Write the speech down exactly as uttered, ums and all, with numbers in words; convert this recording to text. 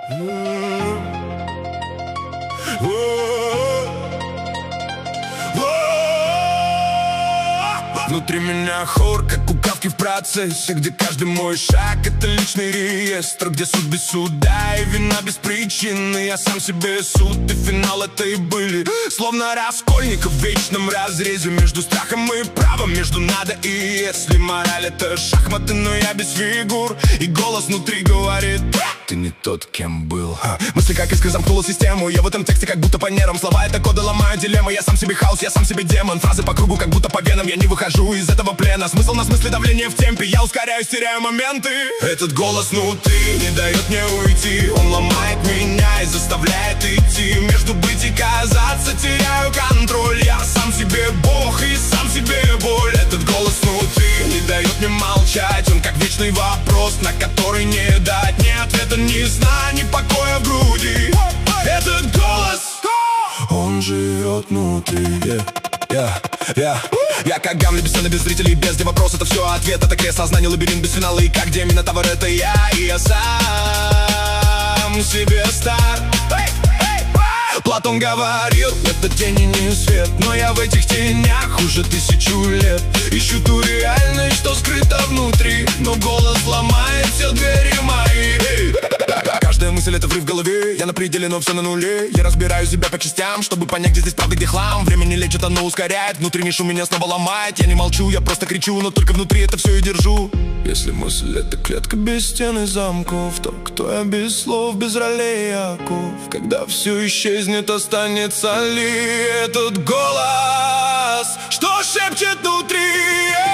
Внутри меня хор, как кукавки в процессе, где каждый мой шаг — это личный реестр, где суд без суда и вина без причины. Я сам себе суд, и финал это и были. Словно раскольника в вечном разрезе между страхом и правом, между надо и если. Мораль — это шахматы, но я без фигур, и голос внутри говорит: ты не тот, кем был. а. Мысли как искры замкнула систему. Я в этом тексте как будто по нервам. Слова — это коды, ломаю дилеммы. Я сам себе хаос, я сам себе демон. Фразы по кругу, как будто по венам. Я не выхожу из этого плена. Смысл на смысле, давление в темпе. Я ускоряюсь, теряю моменты. Этот голос внутри не дает мне уйти. Он ломает меня и заставляет идти. Между быть и казаться теряю контроль. Я сам себе бог и сам себе боль. Этот голос внутри не дает мне молчать. Он как вечный вопрос, на который не дать ни ответа, ни сна, ни покоя в груди. Этот голос, он живет внутри. yeah, yeah, yeah. Я как Гамлет, без сцены, без зрителей, без где вопрос, это все ответ. Это крест сознания, лабиринт без финала. И как Минотавр, это я, и я сам себе стар. Платон говорил, это тень и не свет, но я в этих тенях уже тысячу лет. Ищу ту реальность, что скрыта внутри, но голос ломает все двери мои. Каждая мысль — это взрыв в голове. Я на пределе, но все на нуле. Я разбираю себя по частям, чтобы понять, где здесь правда, где хлам. Время не лечит, оно ускоряет. Внутренний шум меня снова ломает. Я не молчу, я просто кричу, но только внутри это все и держу. Если мысль — это клетка без стен и замков, то кто я без слов, без ролей и оков? Когда все исчезнет, останется ли этот голос, что шепчет внутри?